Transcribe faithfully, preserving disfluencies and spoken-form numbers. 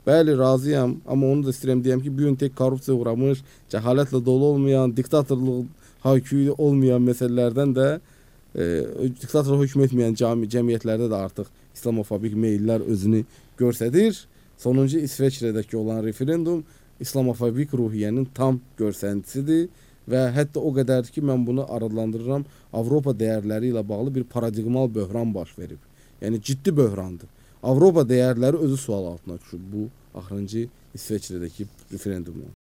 Bəli, razıyam, amma onu da istəyirəm deyəm ki, bu gün tək korrupsiya uğramış, cəhalətlə dolu olmayan, diktatorluq hayküyü olmayan məsələlərdən də e, diktator hökm etməyən cəmi, cəmiyyətlərdə də artıq İslamofobik meyllər özünü göstərir. Sonuncu İsveçrədəki olan referendum İslamofobik ruhiyyənin tam göstəricisidir və hətta o qədər ki, mən bunu adlandırıram, Avropa dəyərləri ilə bağlı bir paradigmal böhran baş verib. Yəni ciddi böhrandır. Avropa dəyərləri özü sual altına düşüb bu axırıncı İsveçrədəki referendumla.